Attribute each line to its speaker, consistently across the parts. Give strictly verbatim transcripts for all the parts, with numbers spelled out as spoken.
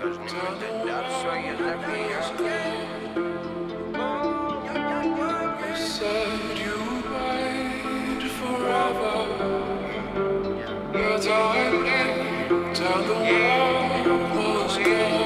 Speaker 1: Said you wait forever, but I knew till the world was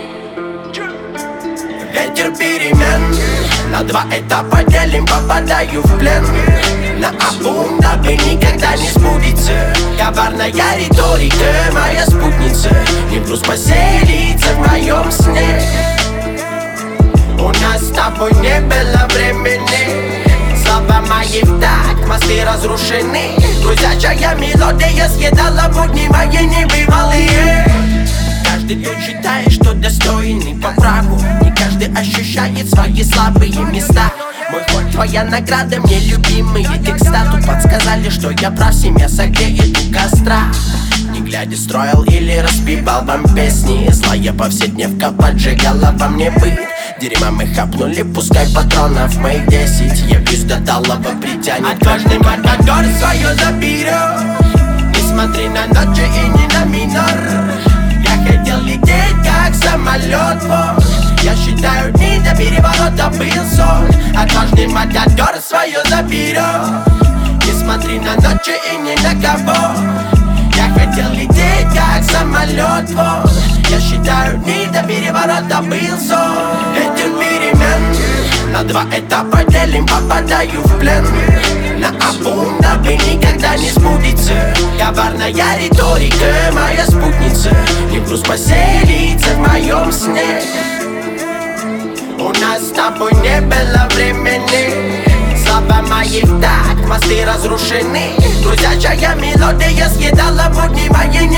Speaker 1: gone.
Speaker 2: Ветер перемен, на два этапа делим, попадаю в плен. Наобум, дабы никогда не сбудется коварная риторика, моя спутница. Не грусть поселиться в моем сне. У нас с тобой не было времени. Слова мои вдать, мосты разрушены. Грузячая мелодия съедала будни мои небывалые. Каждый тут считает, что достойный по праву. Не каждый ощущает свои слабые места. Мой ход, твоя награда, мне любимые текста. Тут подсказали, что я прав, семья согреет у костра. Не глядя строил или распевал вам песни. Злая повседневка поджигала во мне быт. Дерьма мы хапнули, пускай патронов моих десять. Явлюсь до талого притянет. Отважный матадор свое заберет. Не смотри на ночи и не на минор. Я хотел лететь как самолет, вот. Я считаю дни до переворота был сон. Отважный матадор свое заберет. Не смотри на ночи и ни на кого. Я хотел лететь как самолет, вот. Я считаю дни до переворота был сон. Этим перемен на два этапа делим, попадаю в плен. Наобум, дабы никогда не сбудется коварная риторика, моя спутница. Не грусть поселиться в моем сне. У нас с тобой не было времени. Слова мои вдать, мосты разрушены. Грузячая мелодия съедала будни мои